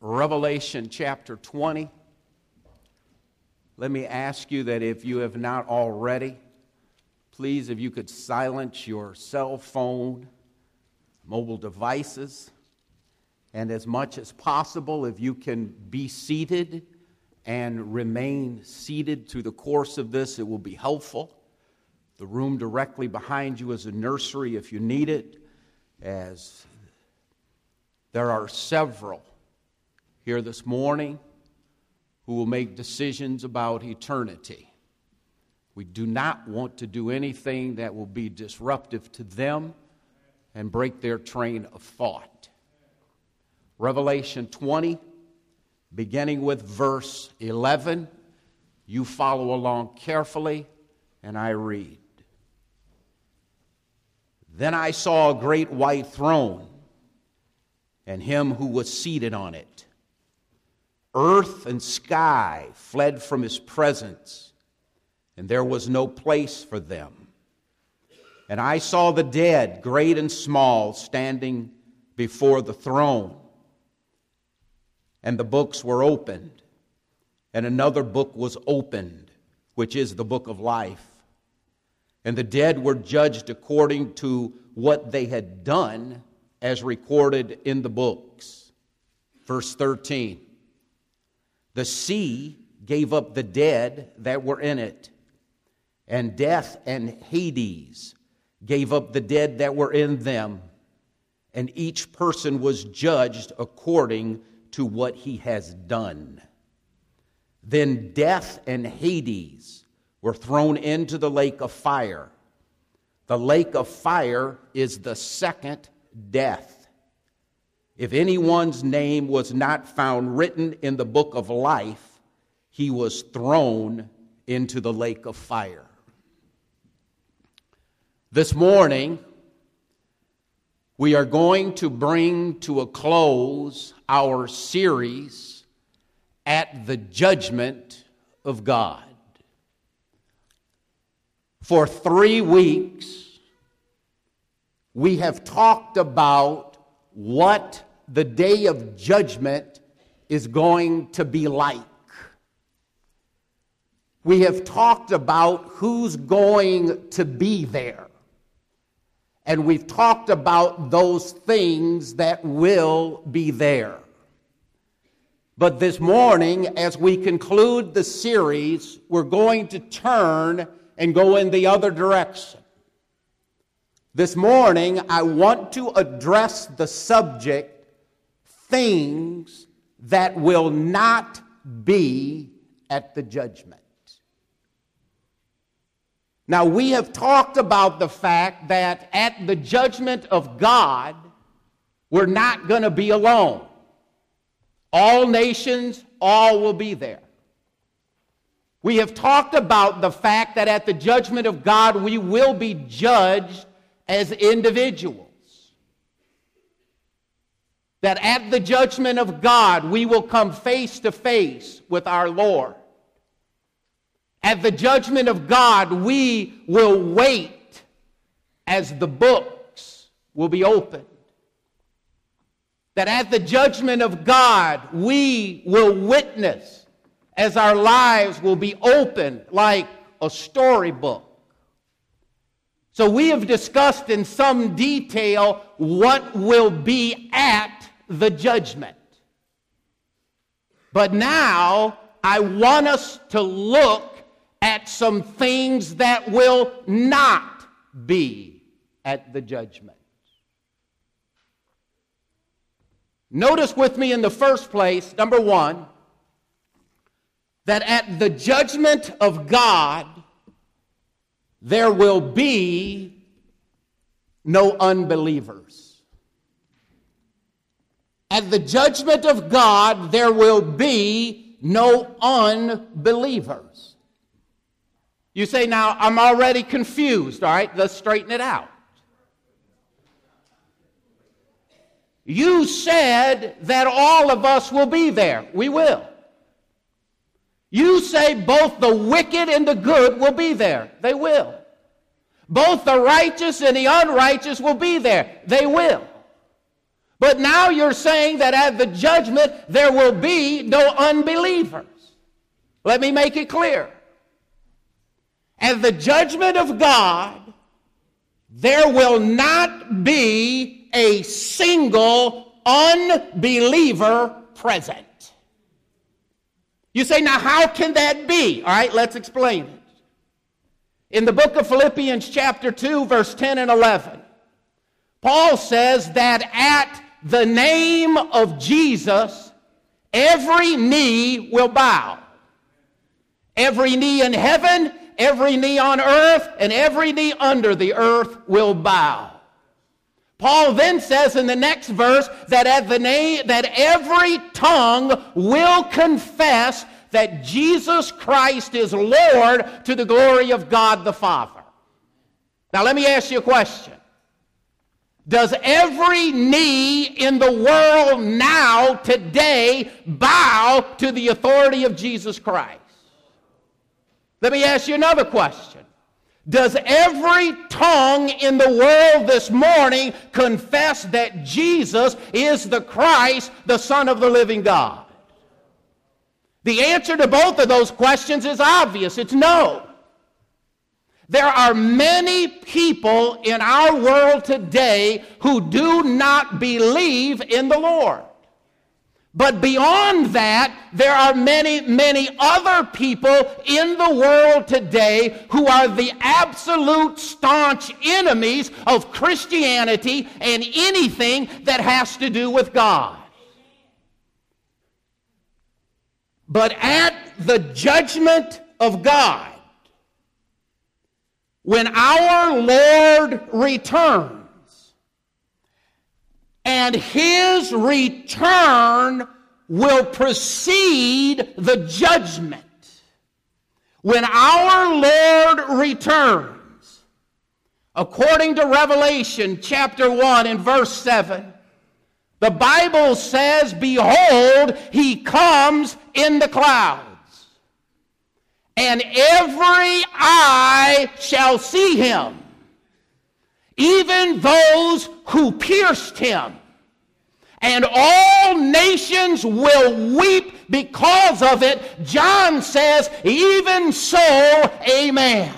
Revelation chapter 20. Let me ask you that if you have not already, please, if you could silence your cell phone, mobile devices, and as much as possible, if you can be seated and remain seated through the course of this, it will be helpful. The room directly behind you is a nursery if you need it, as there are several here this morning who will make decisions about eternity. We do not want to do anything that will be disruptive to them and break their train of thought. Revelation 20, beginning with verse 11. You follow along carefully, and I read. Then I saw a great white throne, and him who was seated on it. Earth and sky fled from his presence, and there was no place for them. And I saw the dead, great and small, standing before the throne. And the books were opened, and another book was opened, which is the book of life. And the dead were judged according to what they had done, as recorded in the books. Verse 13. The sea gave up the dead that were in it, and death and Hades gave up the dead that were in them, and each person was judged according to what he has done. Then death and Hades were thrown into the lake of fire. The lake of fire is the second death. If anyone's name was not found written in the book of life, he was thrown into the lake of fire. This morning, we are going to bring to a close our series at the judgment of God. For 3 weeks, we have talked about what the day of judgment is going to be like. We have talked about who's going to be there. And we've talked about those things that will be there. But this morning, as we conclude the series, we're going to turn and go in the other direction. This morning, I want to address the subject, things that will not be at the judgment. Now, we have talked about the fact that at the judgment of God, we're not going to be alone. All nations, all will be there. We have talked about the fact that at the judgment of God, we will be judged as individuals. That at the judgment of God, we will come face to face with our Lord. At the judgment of God, we will wait as the books will be opened. That at the judgment of God, we will witness as our lives will be opened like a storybook. So we have discussed in some detail what will be at the judgment. But now I want us to look at some things that will not be at the judgment. Notice with me in the first place, number one, that at the judgment of God, there will be no unbelievers. At the judgment of God, there will be no unbelievers. You say, now, I'm already confused. All right, let's straighten it out. You said that all of us will be there. We will. You say both the wicked and the good will be there. They will. Both the righteous and the unrighteous will be there. They will. But now you're saying that at the judgment there will be no unbelievers. Let me make it clear. At the judgment of God, there will not be a single unbeliever present. You say, now how can that be? All right, let's explain it. In the book of Philippians chapter 2, verse 10 and 11, Paul says that at the name of Jesus, every knee will bow. Every knee in heaven, every knee on earth, and every knee under the earth will bow. Paul then says in the next verse that at the name that every tongue will confess that Jesus Christ is Lord to the glory of God the Father. Now let me ask you a question. Does every knee in the world now, today, bow to the authority of Jesus Christ? Let me ask you another question. Does every tongue in the world this morning confess that Jesus is the Christ, the Son of the living God? The answer to both of those questions is obvious. It's no. There are many people in our world today who do not believe in the Lord. But beyond that, there are many, many other people in the world today who are the absolute staunch enemies of Christianity and anything that has to do with God. But at the judgment of God, when our Lord returns, and his return will precede the judgment. When our Lord returns, according to Revelation chapter 1 and verse 7, the Bible says, behold, he comes in the clouds, and every eye shall see him, even those who pierced him. And all nations will weep because of it. John says, even so, amen.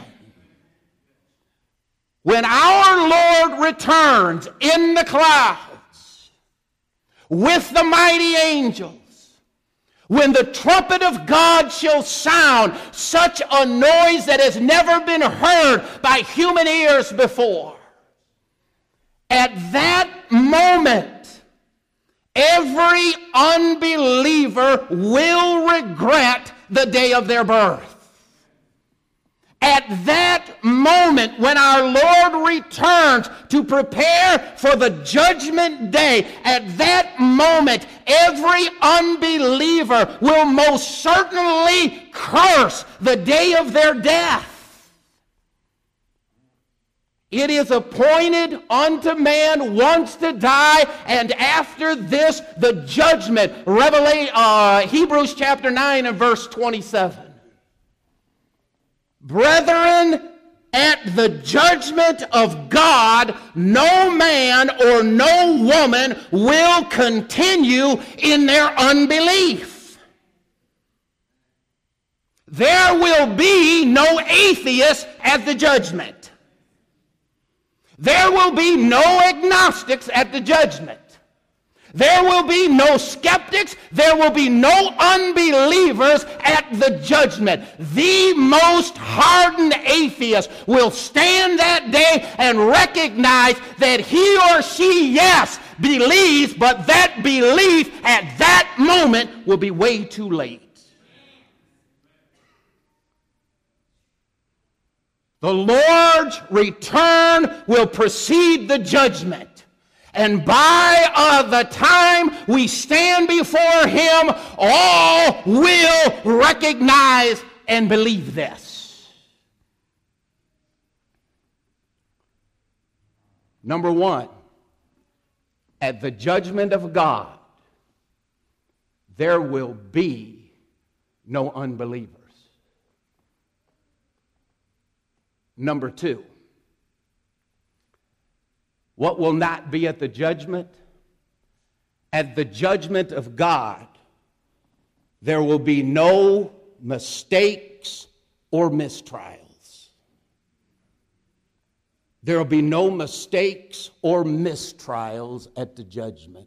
When our Lord returns in the clouds with the mighty angels, when the trumpet of God shall sound, such a noise that has never been heard by human ears before, at that moment, every unbeliever will regret the day of their birth. At that moment, when our Lord returns to prepare for the judgment day, at that moment, every unbeliever will most certainly curse the day of their death. It is appointed unto man once to die, and after this, the judgment. Hebrews chapter 9 and verse 27. Brethren, at the judgment of God, no man or no woman will continue in their unbelief. There will be no atheists at the judgment. There will be no agnostics at the judgment. There will be no skeptics. There will be no unbelievers at the judgment. The most hardened atheist will stand that day and recognize that he or she, yes, believes, but that belief at that moment will be way too late. The Lord's return will precede the judgment. And by the time we stand before him, all will recognize and believe this. Number one, at the judgment of God, there will be no unbelievers. Number two, what will not be at the judgment? at the judgment of God, there will be no mistakes or mistrials. There will be no mistakes or mistrials at the judgment.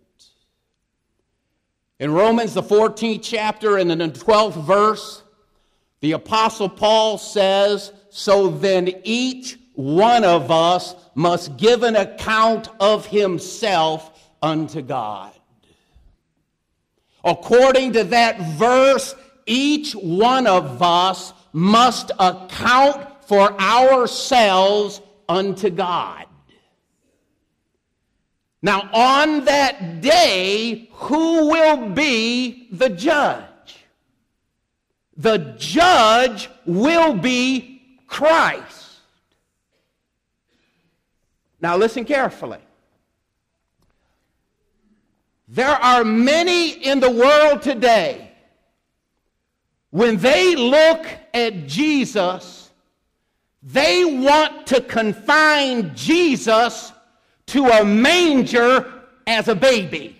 In Romans, the 14th chapter and in the 12th verse, the Apostle Paul says, "So then each one of us must give an account of himself unto God." According to that verse, each one of us must account for ourselves unto God. Now, on that day, who will be the judge? The judge will be Christ. Now, listen carefully. There are many in the world today, when they look at Jesus, they want to confine Jesus to a manger as a baby.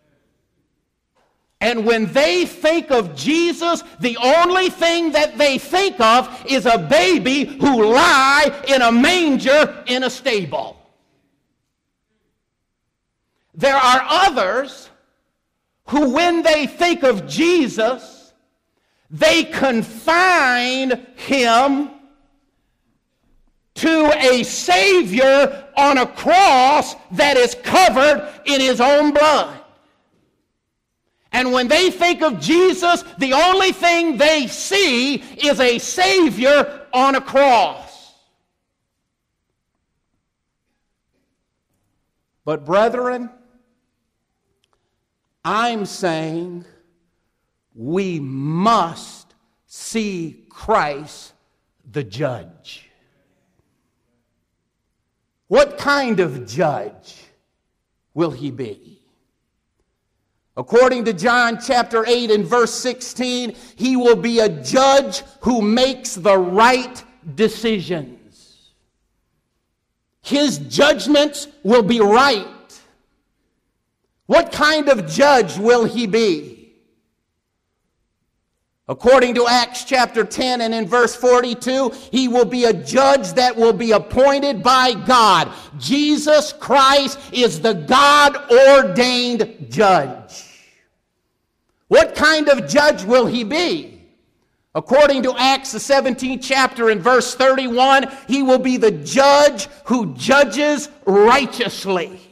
And when they think of Jesus, the only thing that they think of is a baby who lies in a manger in a stable. There are others who, when they think of Jesus, they confine him to a Savior on a cross that is covered in his own blood. And when they think of Jesus, the only thing they see is a Savior on a cross. But brethren, I'm saying we must see Christ the judge. What kind of judge will he be? According to John chapter 8 and verse 16, he will be a judge who makes the right decisions. His judgments will be right. What kind of judge will he be? According to Acts chapter 10 and in verse 42, he will be a judge that will be appointed by God. Jesus Christ is the God-ordained judge. What kind of judge will he be? According to Acts the 17th chapter and verse 31, he will be the judge who judges righteously.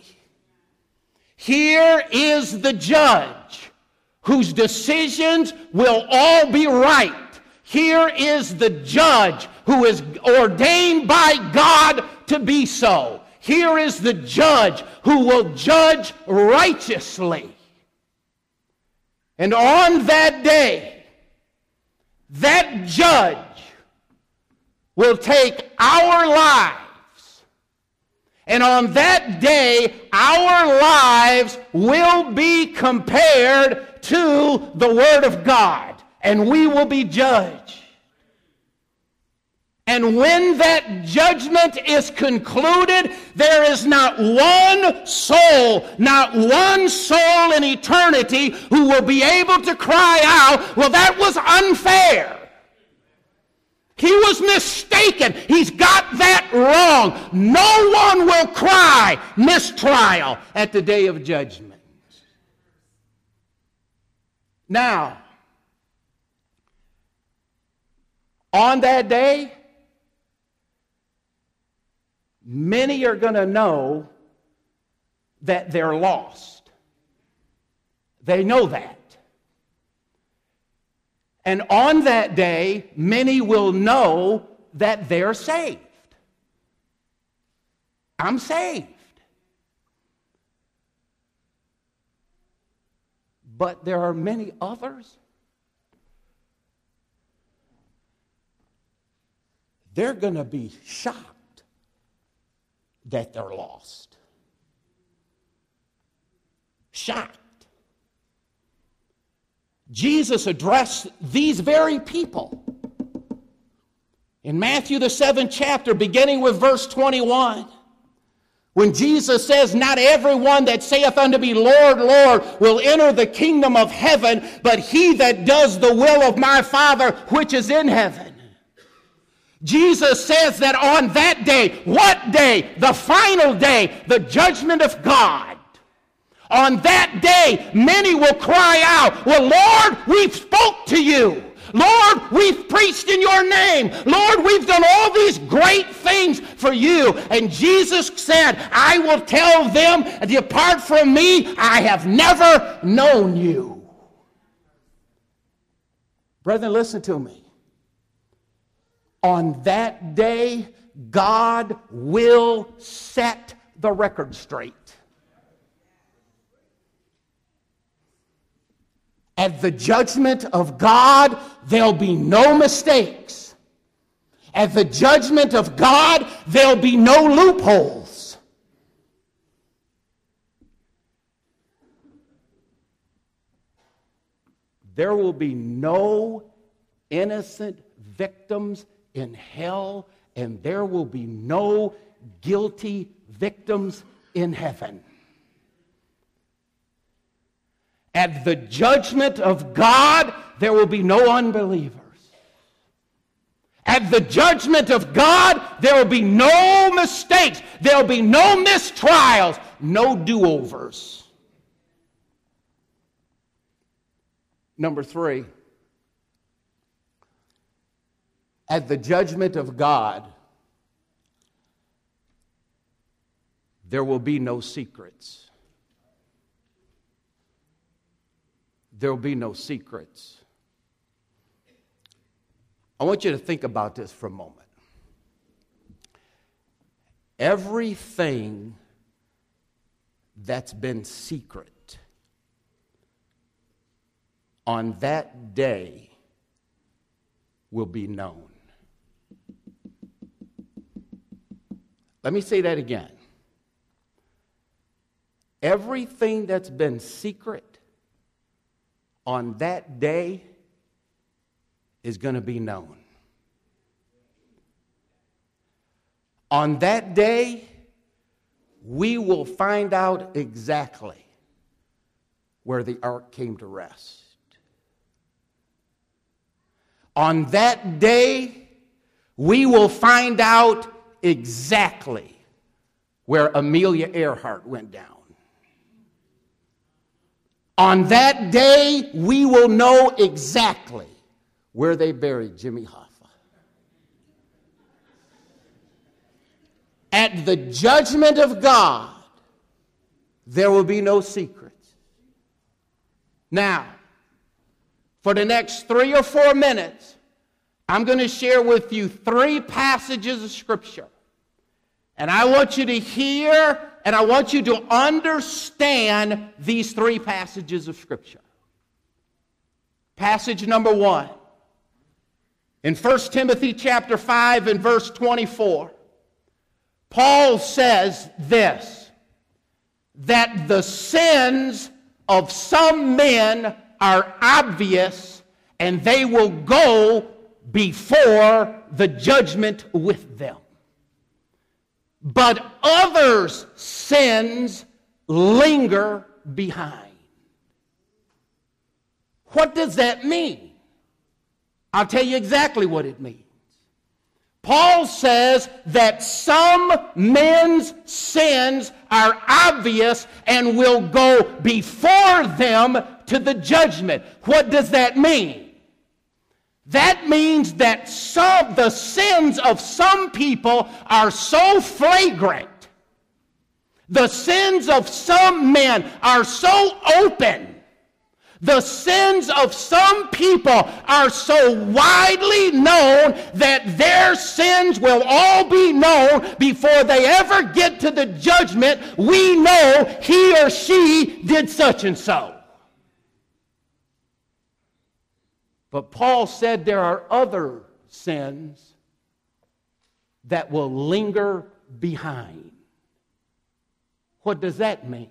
Here is the judge whose decisions will all be right. Here is the judge who is ordained by God to be so. Here is the judge who will judge righteously. And on that day, that judge will take our lives. And on that day, our lives will be compared to the Word of God, and we will be judged. And when that judgment is concluded, there is not one soul in eternity who will be able to cry out, "Well, that was unfair. He was mistaken. He's got that wrong." No one will cry mistrial at the day of judgment. Now, on that day, many are going to know that they're lost. They know that. And on that day, many will know that they're saved. I'm saved. But there are many others. They're going to be shocked that they're lost. Shocked. Jesus addressed these very people. In Matthew the 7th chapter, beginning with verse 21, When Jesus says, not everyone that saith unto me, Lord, Lord, will enter the kingdom of heaven, but he that does the will of my Father which is in heaven. Jesus says that on that day, what day? The final day, the judgment of God. On that day, many will cry out, well, Lord, we've spoke to you. Lord, we've preached in your name. Lord, we've done all these great things for you. And Jesus said, I will tell them, depart from me, I have never known you. Brethren, listen to me. On that day, God will set the record straight. At the judgment of God, there'll be no mistakes. At the judgment of God, there'll be no loopholes. There will be no innocent victims in hell, and there will be no guilty victims in heaven. At the judgment of God, there will be no unbelievers. At the judgment of God, there will be no mistakes. There will be no mistrials, no do-overs. Number 3, at the judgment of God, there will be no secrets. There will be no secrets. I want you to think about this for a moment. Everything that's been secret on that day will be known. Let me say that again. Everything that's been secret on that day is going to be known. On that day, we will find out exactly where the ark came to rest. On that day, we will find out exactly where Amelia Earhart went down. On that day, we will know exactly where they buried Jimmy Hoffa. At the judgment of God, there will be no secrets. Now, for the next 3 or 4 minutes, I'm going to share with you 3 passages of Scripture. And I want you to hear and I want you to understand these 3 passages of Scripture. Passage number 1. In 1 Timothy chapter 5 and verse 24, Paul says this, that the sins of some men are obvious and they will go before the judgment with them. But others' sins linger behind. What does that mean? I'll tell you exactly what it means. Paul says that some men's sins are obvious and will go before them to the judgment. What does that mean? That means that the sins of some people are so flagrant. The sins of some men are so open. The sins of some people are so widely known that their sins will all be known before they ever get to the judgment. We know he or she did such and so. But Paul said there are other sins that will linger behind. What does that mean?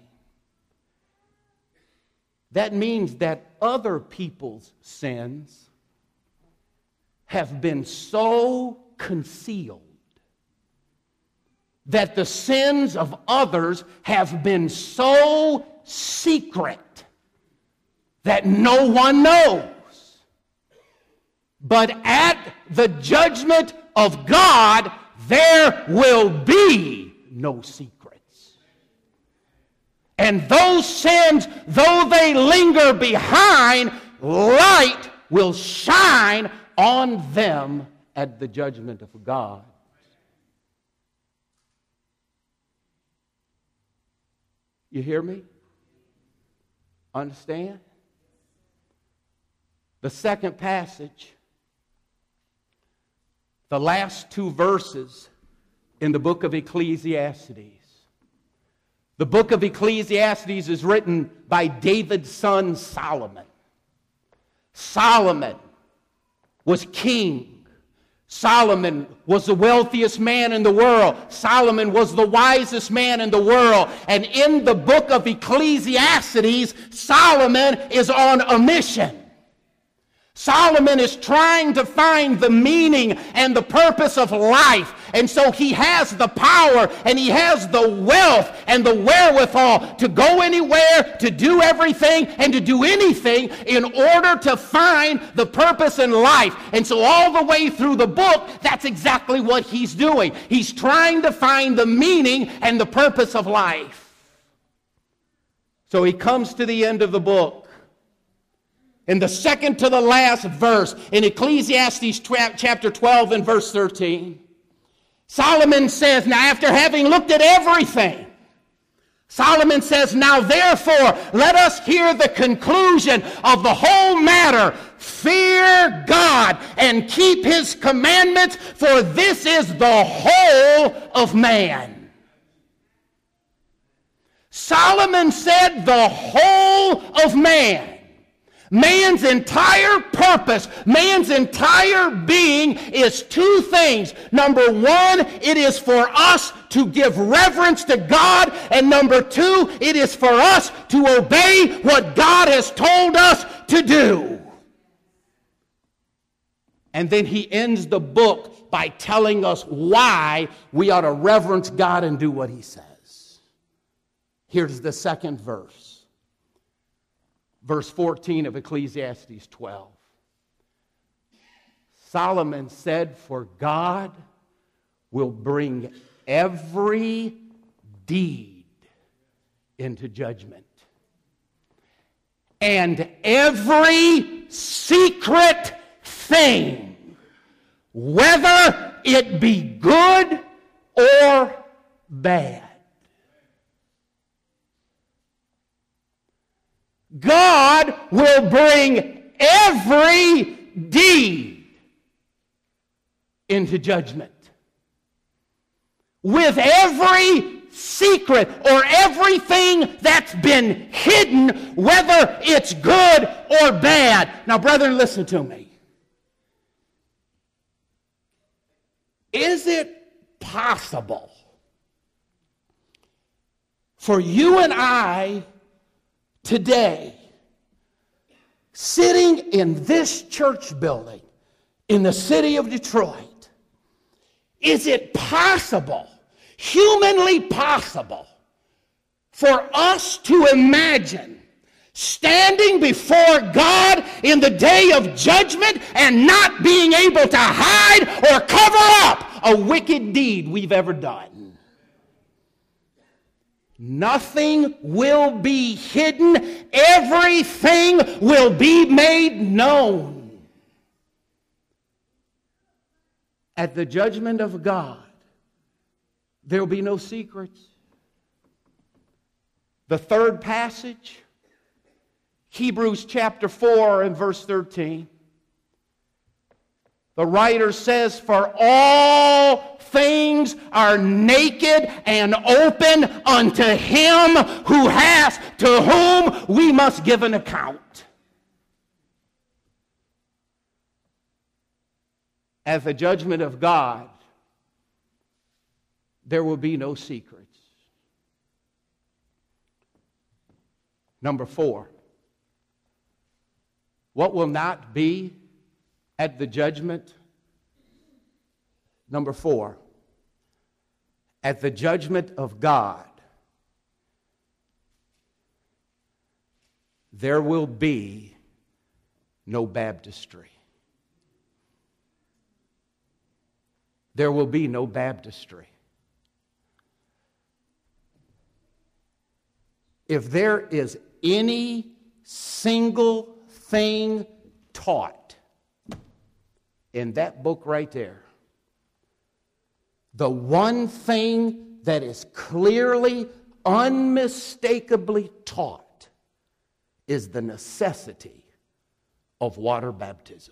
That means that other people's sins have been so concealed that the sins of others have been so secret that no one knows. But at the judgment of God, there will be no secrets. And those sins, though they linger behind, light will shine on them at the judgment of God. You hear me? Understand? The second passage, the last two verses in the book of Ecclesiastes. The book of Ecclesiastes is written by David's son Solomon. Solomon was king. Solomon was the wealthiest man in the world. Solomon was the wisest man in the world. And in the book of Ecclesiastes, Solomon is on a mission. Solomon is trying to find the meaning and the purpose of life. And so he has the power and he has the wealth and the wherewithal to go anywhere, to do everything, and to do anything in order to find the purpose in life. And so all the way through the book, that's exactly what he's doing. He's trying to find the meaning and the purpose of life. So he comes to the end of the book. In the second to the last verse, in Ecclesiastes chapter 12 and verse 13, Solomon says, now after having looked at everything, Solomon says, now therefore, let us hear the conclusion of the whole matter. Fear God and keep his commandments, for this is the whole of man. Solomon said the whole of man. Man's entire purpose, man's entire being is two things. Number one, it is for us to give reverence to God. And number two, it is for us to obey what God has told us to do. And then he ends the book by telling us why we ought to reverence God and do what he says. Here's the second verse. Verse 14 of Ecclesiastes 12. Solomon said, for God will bring every deed into judgment, and every secret thing, whether it be good or bad. God will bring every deed into judgment. With every secret or everything that's been hidden, whether it's good or bad. Now, brethren, listen to me. Is it possible for you and I today, sitting in this church building in the city of Detroit, is it possible, humanly possible, for us to imagine standing before God in the day of judgment and not being able to hide or cover up a wicked deed we've ever done? Nothing will be hidden. Everything will be made known. At the judgment of God, there will be no secrets. The third passage, Hebrews chapter 4 and verse 13. The writer says, for all things are naked and open unto him who has, to whom we must give an account. At the judgment of God, there will be no secrets. Number 4, what will not be at the judgment? Number 4, at the judgment of God, there will be no baptistry. There will be no baptistry. If there is any single thing taught in that book right there, the one thing that is clearly, unmistakably taught is the necessity of water baptism.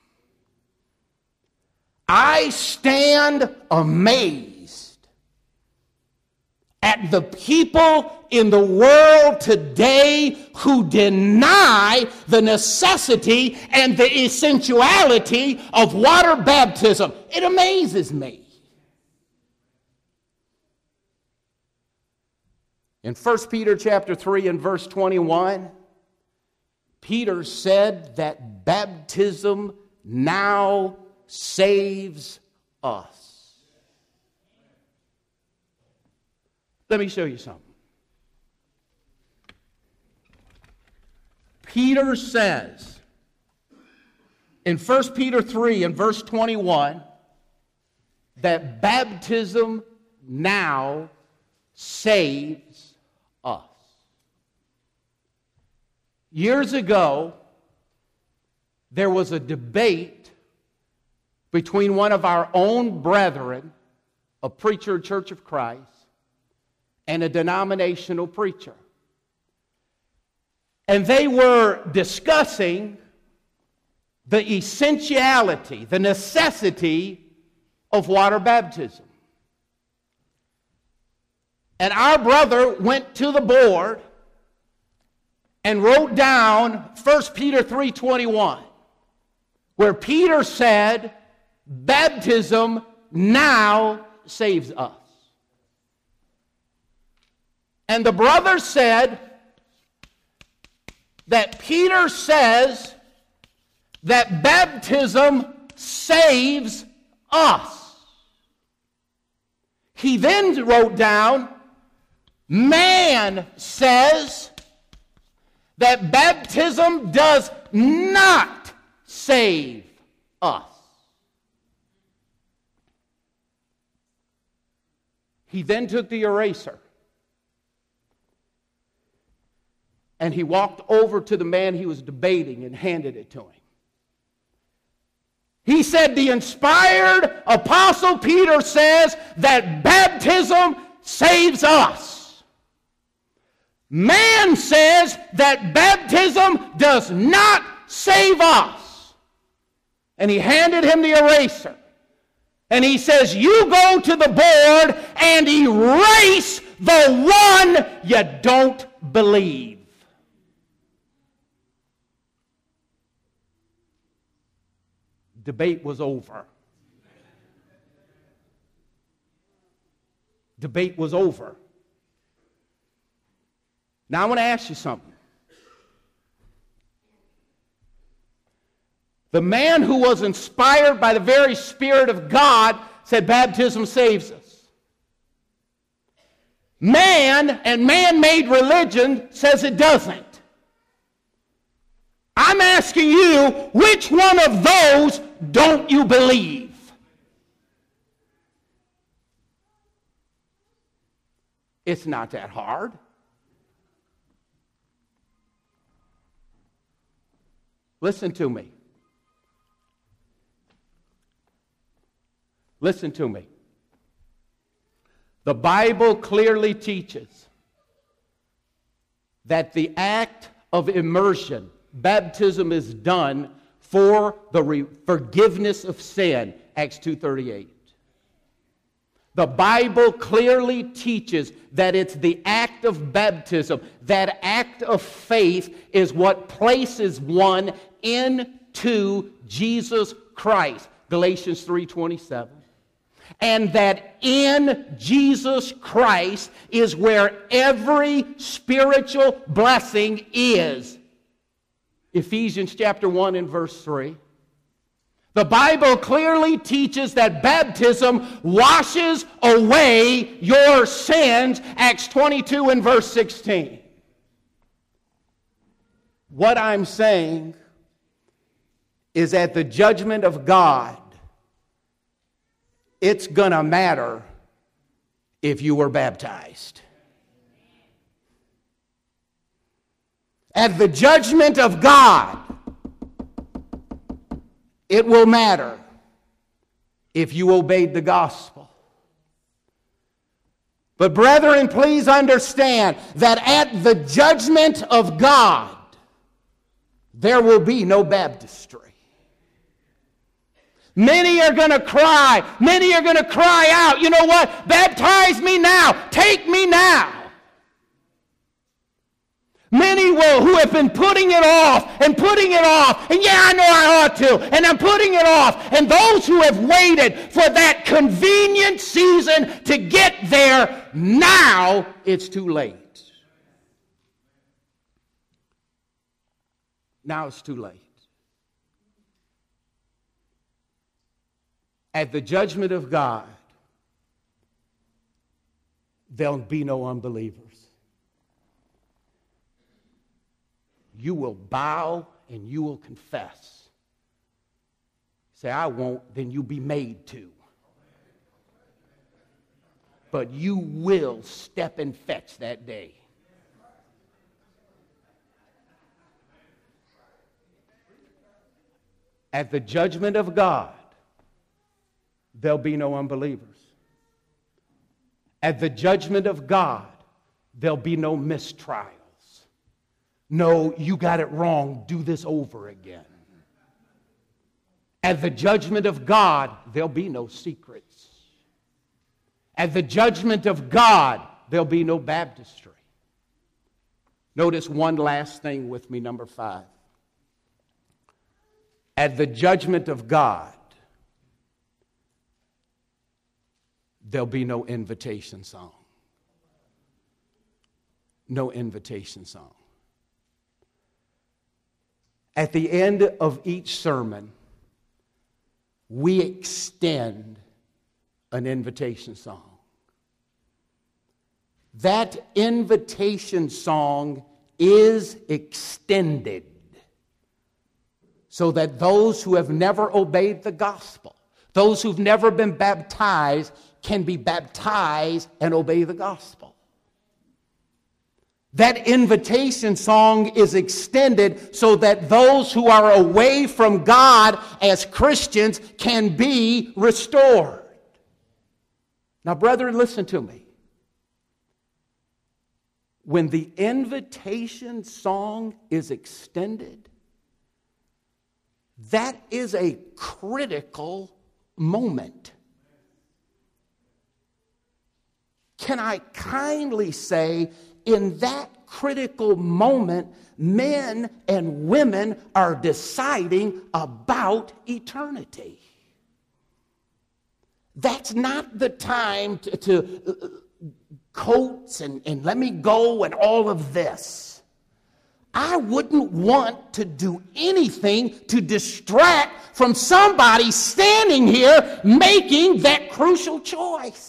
I stand amazed at the people in the world today who deny the necessity and the essentiality of water baptism. It amazes me. In 1 Peter chapter 3 and verse 21, Peter said that baptism now saves us. Let me show you something. Peter says in 1 Peter 3 and verse 21 that baptism now saves us. Years ago, there was a debate between one of our own brethren, a preacher, Church of Christ, and a denominational preacher. And they were discussing the essentiality, the necessity of water baptism. And our brother went to the board and wrote down 1 Peter 3:21, where Peter said, baptism now saves us. And the brother said that Peter says that baptism saves us. He then wrote down, man says that baptism does not save us. He then took the eraser and he walked over to the man he was debating and handed it to him. He said, the inspired apostle Peter says that baptism saves us. Man says that baptism does not save us. And he handed him the eraser. And he says, you go to the board and erase the one you don't believe. Debate was over. Debate was over. Now I want to ask you something. The man who was inspired by the very Spirit of God said baptism saves us. Man and man-made religion says it doesn't. I'm asking you, which one of those don't you believe? It's not that hard. Listen to me. Listen to me. The Bible clearly teaches that the act of immersion, baptism, is done for the forgiveness of sin, Acts 2:38. The Bible clearly teaches that it's the act of baptism, that act of faith is what places one into Jesus Christ, Galatians 3:27. And that in Jesus Christ is where every spiritual blessing is. Ephesians chapter 1 and verse 3. The Bible clearly teaches that baptism washes away your sins, Acts 22 and verse 16. What I'm saying is at the judgment of God, it's going to matter if you were baptized. At the judgment of God, it will matter if you obeyed the gospel. But brethren, please understand that at the judgment of God, there will be no baptistry. Many are going to cry. Many are going to cry out, you know what? Baptize me now. Take me now. Many will, who have been putting it off, and yeah, I know I ought to, and I'm putting it off. And those who have waited for that convenient season to get there, now it's too late. Now it's too late. At the judgment of God, there'll be no unbelievers. You will bow and you will confess. Say, I won't, then you'll be made to. But you will step and fetch that day. At the judgment of God, there'll be no unbelievers. At the judgment of God, there'll be no mistrials. No, you got it wrong. Do this over again. At the judgment of God, there'll be no secrets. At the judgment of God, there'll be no baptistry. Notice one last thing with me, number 5. At the judgment of God, there'll be no invitation song. No invitation song. At the end of each sermon, we extend an invitation song. That invitation song is extended so that those who have never obeyed the gospel, those who've never been baptized, can be baptized and obey the gospel. That invitation song is extended so that those who are away from God as Christians can be restored. Now, brethren, listen to me. When the invitation song is extended, that is a critical moment. Can I kindly say, in that critical moment, men and women are deciding about eternity. That's not the time to coats and let me go and all of this. I wouldn't want to do anything to distract from somebody standing here making that crucial choice.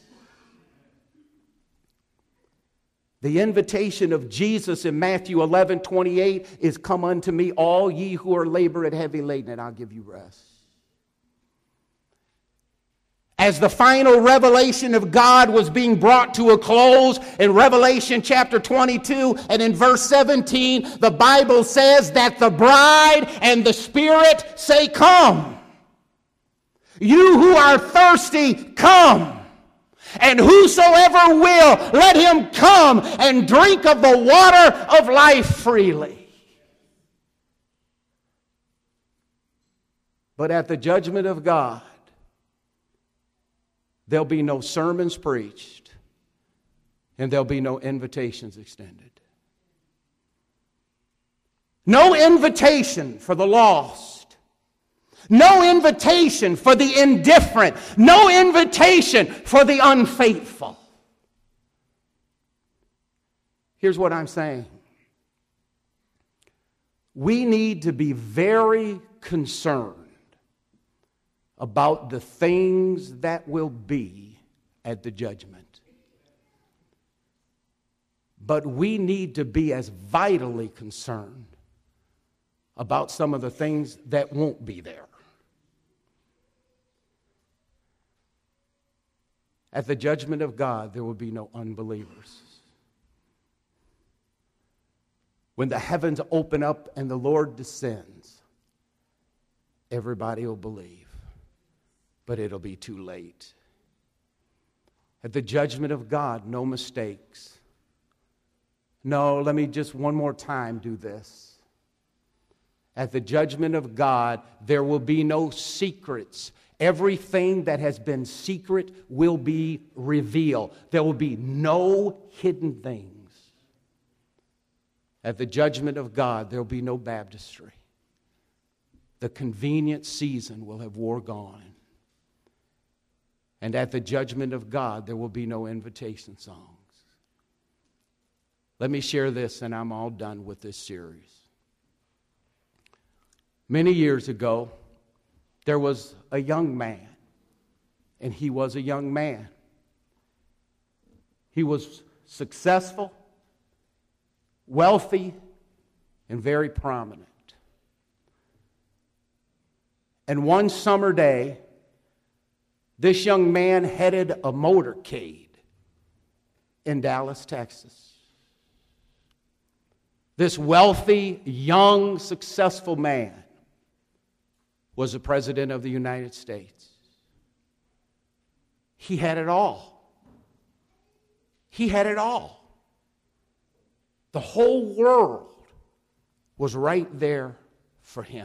The invitation of Jesus in Matthew 11:28 is, come unto me, all ye who are labor and heavy laden, and I'll give you rest. As the final revelation of God was being brought to a close in Revelation chapter 22 and in verse 17, the Bible says that the bride and the Spirit say, come. You who are thirsty, come. And whosoever will, let him come and drink of the water of life freely. But at the judgment of God, there'll be no sermons preached, and there'll be no invitations extended. No invitation for the lost. No invitation for the indifferent. No invitation for the unfaithful. Here's what I'm saying. We need to be very concerned about the things that will be at the judgment. But we need to be as vitally concerned about some of the things that won't be there. At the judgment of God, there will be no unbelievers. When the heavens open up and the Lord descends, everybody will believe, but it'll be too late. At the judgment of God, no mistakes. No, let me just one more time do this. At the judgment of God, there will be no secrets. Everything that has been secret will be revealed. There will be no hidden things. At the judgment of God, there will be no baptistry. The convenient season will have wore gone. And at the judgment of God, there will be no invitation songs. Let me share this, and I'm all done with this series. Many years ago, there was a young man, and he was a young man. He was successful, wealthy, and very prominent. And one summer day, this young man headed a motorcade in Dallas, Texas. This wealthy, young, successful man was the President of the United States. He had it all. He had it all. The whole world was right there for him.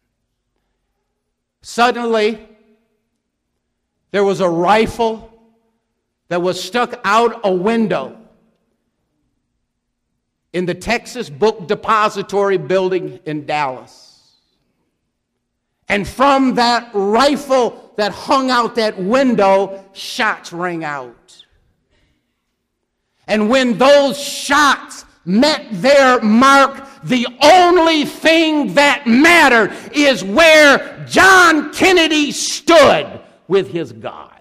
Suddenly, there was a rifle that was stuck out a window in the Texas Book Depository building in Dallas. And from that rifle that hung out that window, shots rang out. And when those shots met their mark, the only thing that mattered is where John Kennedy stood with his God.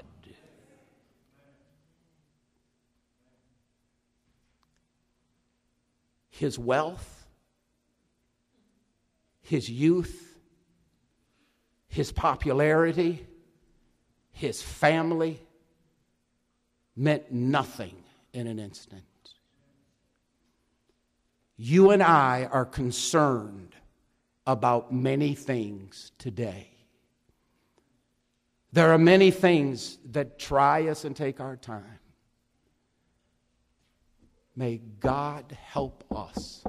His wealth, his youth, his popularity, his family meant nothing in an instant. You and I are concerned about many things today. There are many things that try us and take our time. May God help us.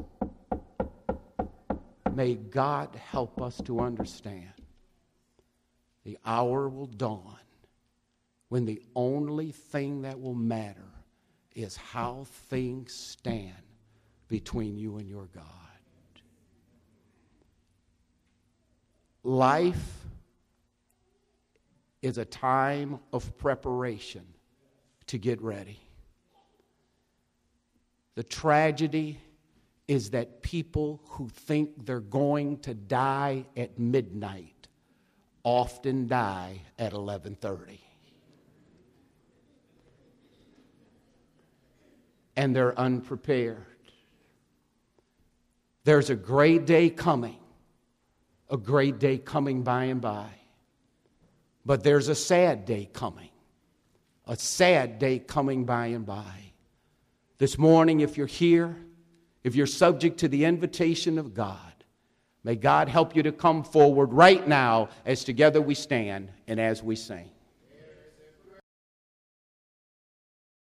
May God help us to understand. The hour will dawn when the only thing that will matter is how things stand between you and your God. Life is a time of preparation to get ready. The tragedy is that people who think they're going to die at midnight often die at 11:30. And they're unprepared. There's a great day coming by and by. But there's a sad day coming by and by. This morning, if you're here, if you're subject to the invitation of God, may God help you to come forward right now as together we stand and as we sing.